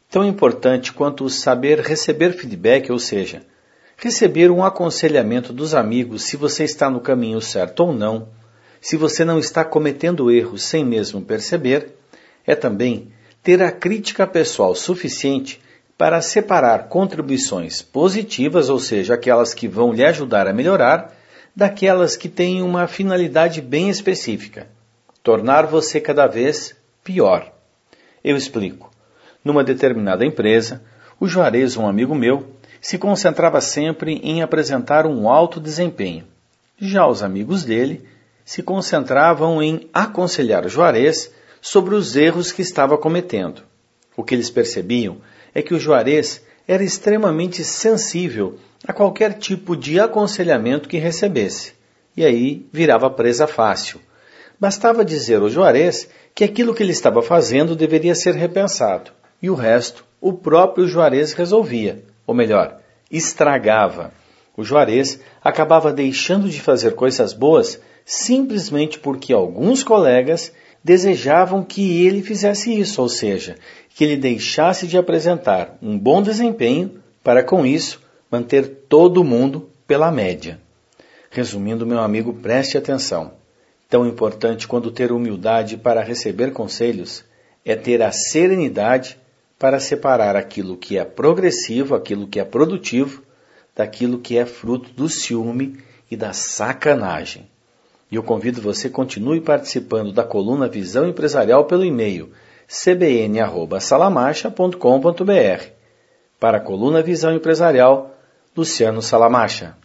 Tão importante quanto o saber receber feedback, ou seja, receber um aconselhamento dos amigos se você está no caminho certo ou não, se você não está cometendo erros sem mesmo perceber, é também ter a crítica pessoal suficiente para separar contribuições positivas, ou seja, aquelas que vão lhe ajudar a melhorar, daquelas que têm uma finalidade bem específica, tornar você cada vez pior. Eu explico. Numa determinada empresa, o Juarez, um amigo meu, se concentrava sempre em apresentar um alto desempenho. Já os amigos dele se concentravam em aconselhar o Juarez sobre os erros que estava cometendo. O que eles percebiam é que o Juarez era extremamente sensível a qualquer tipo de aconselhamento que recebesse, e aí virava presa fácil. Bastava dizer ao Juarez que aquilo que ele estava fazendo deveria ser repensado, e o resto o próprio Juarez resolvia, ou melhor, estragava. O Juarez acabava deixando de fazer coisas boas simplesmente porque alguns colegas desejavam que ele fizesse isso, ou seja, que ele deixasse de apresentar um bom desempenho para, com isso, manter todo mundo pela média. Resumindo, meu amigo, preste atenção. Tão importante quanto ter humildade para receber conselhos é ter a serenidade para separar aquilo que é progressivo, aquilo que é produtivo, daquilo que é fruto do ciúme e da sacanagem. E eu convido você a continue participando da coluna Visão Empresarial pelo e-mail cbn@salamacha.com.br. Para a coluna Visão Empresarial, Luciano Salamacha.